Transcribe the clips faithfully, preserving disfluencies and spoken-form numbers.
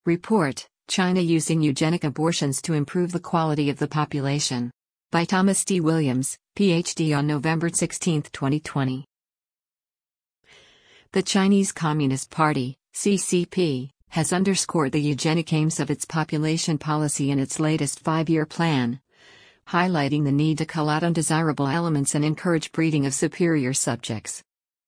Report: China using eugenic abortions to improve the quality of the population. By Thomas D. Williams, P H D on November sixteenth, twenty twenty. The Chinese Communist Party, C C P, has underscored the eugenic aims of its population policy in its latest five-year plan, highlighting the need to cull out undesirable elements and encourage breeding of superior subjects.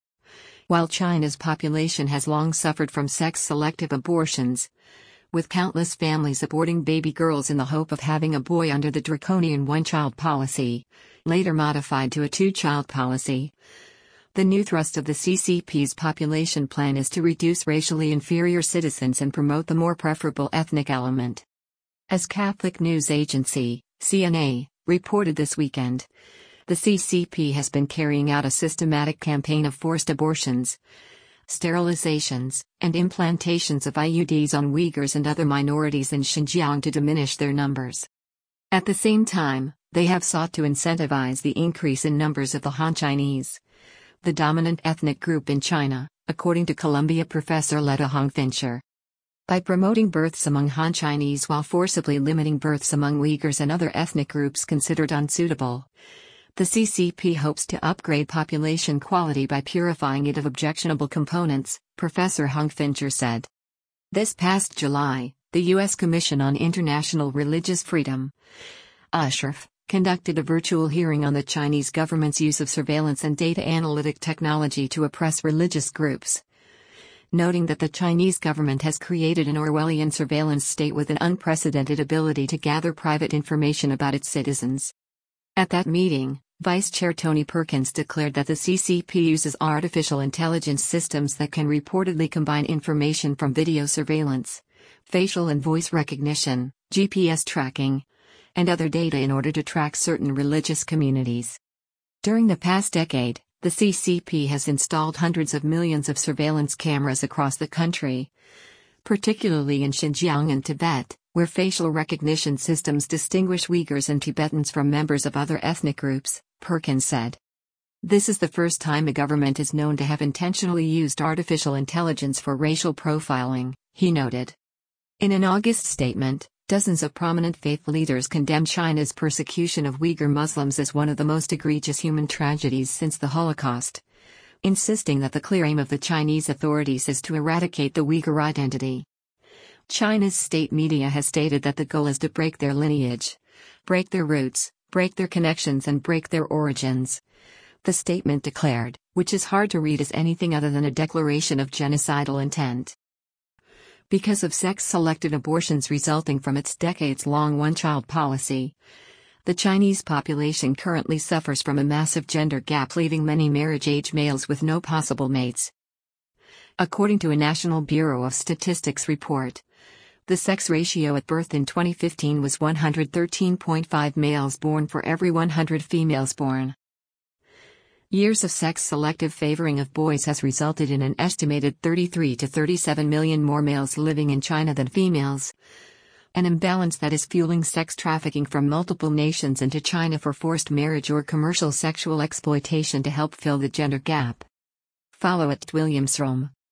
While China's population has long suffered from sex-selective abortions, with countless families aborting baby girls in the hope of having a boy under the draconian one-child policy, later modified to a two-child policy, the new thrust of the C C P's population plan is to reduce racially inferior citizens and promote the more preferable ethnic element. As Catholic News Agency, C N A, reported this weekend, the C C P has been carrying out a systematic campaign of forced abortions, sterilizations, and implantations of I U Ds on Uyghurs and other minorities in Xinjiang to diminish their numbers. At the same time, they have sought to incentivize the increase in numbers of the Han Chinese, the dominant ethnic group in China, according to Columbia professor Leta Hongfincher. By promoting births among Han Chinese while forcibly limiting births among Uyghurs and other ethnic groups considered unsuitable, the C C P hopes to upgrade population quality by purifying it of objectionable components, Professor Hongfincher said. This past July, the U S Commission on International Religious Freedom, Ashraf, conducted a virtual hearing on the Chinese government's use of surveillance and data analytic technology to oppress religious groups, noting that the Chinese government has created an Orwellian surveillance state with an unprecedented ability to gather private information about its citizens. At that meeting, Vice Chair Tony Perkins declared that the C C P uses artificial intelligence systems that can reportedly combine information from video surveillance, facial and voice recognition, G P S tracking, and other data in order to track certain religious communities. During the past decade, the C C P has installed hundreds of millions of surveillance cameras across the country, particularly in Xinjiang and Tibet, where facial recognition systems distinguish Uyghurs and Tibetans from members of other ethnic groups, Perkins said. This is the first time a government is known to have intentionally used artificial intelligence for racial profiling, he noted. In an August statement, dozens of prominent faith leaders condemned China's persecution of Uyghur Muslims as one of the most egregious human tragedies since the Holocaust, insisting that the clear aim of the Chinese authorities is to eradicate the Uyghur identity. China's state media has stated that the goal is to break their lineage, break their roots, break their connections and break their origins, the statement declared, which is hard to read as anything other than a declaration of genocidal intent. Because of sex-selected abortions resulting from its decades-long one-child policy, the Chinese population currently suffers from a massive gender gap, leaving many marriage-age males with no possible mates. According to a National Bureau of Statistics report, the sex ratio at birth in twenty fifteen was one hundred thirteen point five males born for every one hundred females born. Years of sex-selective favoring of boys has resulted in an estimated thirty-three to thirty-seven million more males living in China than females, an imbalance that is fueling sex trafficking from multiple nations into China for forced marriage or commercial sexual exploitation to help fill the gender gap. Follow at Williams Rome.